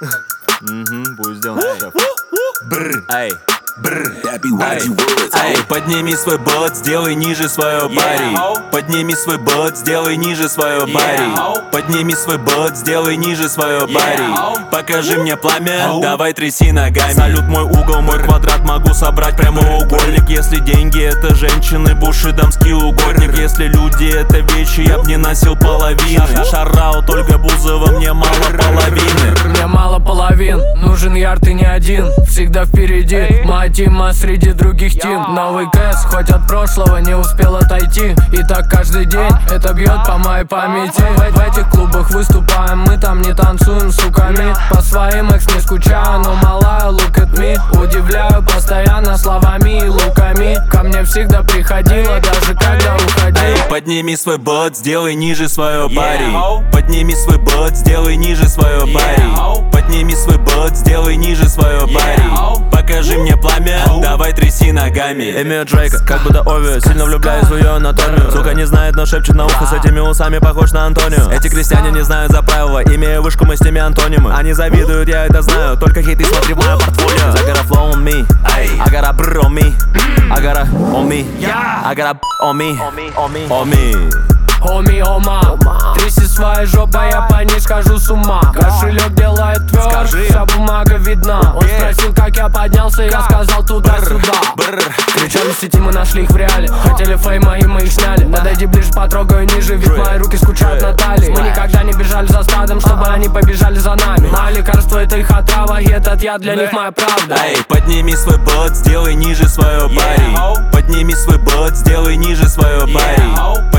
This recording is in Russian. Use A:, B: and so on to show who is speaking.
A: Будет сделано, шеф.
B: Эй, эй, подними свой бот, сделай ниже свое бари. Подними свой бот, сделай ниже свое бари. Подними свой бот, сделай ниже свое бари. Покажи мне пламя, давай тряси ногами. Салют мой угол, мой квадрат, могу собрать прямоугольник. Если деньги это женщины, буши, дамский угодник. Если люди это вещи, я б не носил половины. Шараут, Ольга Бузова, мне мало половины.
C: Мне мало половин, нужен ярд и не один. Всегда впереди, моя тима среди других тим. Новый кэс, хоть от прошлого не успел отойти. И так каждый день, это бьет по моей памяти. В этих клубах выступаем, мы там не танцуем с суками. По своим экс не скучаю, но малая look at me. Удивляю постоянно словами и луками. Ко мне всегда приходила, даже когда уходила.
B: Подними свой бот, сделай ниже свое бари. Подними свой бот, сделай ниже свое бари. Подними свой бот, сделай ниже свое бари. Покажи мне пламя, давай тряси ногами.
A: Имею Дрейка, как будто Ови, сильно влюбляюсь в ее анатомию. Сука не знает, но шепчет на ухо, с этими усами похож на Антонио. Эти крестьяне не знают за правила, имея вышку, мы с ними антонимы. Они завидуют, я это знаю, только хейты смотри в мое портфолио. I got a flow on me, I got a brr on me, I got a on me, I got a on me, on me.
C: Хоми, ома, тряси своей жопой, я по ней схожу с ума. Кошелек делает тверд, вся бумага видна. Он спросил, как я поднялся, я сказал туда-сюда. Кричали в сети, мы нашли их в реале. Хотели фейма, и мы их сняли. Подойди ближе, потрогаю ниже, ведь мои руки скучают на талии. Мы никогда не бежали за стадом, чтобы они побежали за нами. Мое лекарство это их отрава, и этот я для них моя правда.
B: Эй, подними свой бот, сделай ниже свое бари. Подними свой бот, сделай ниже свое бари.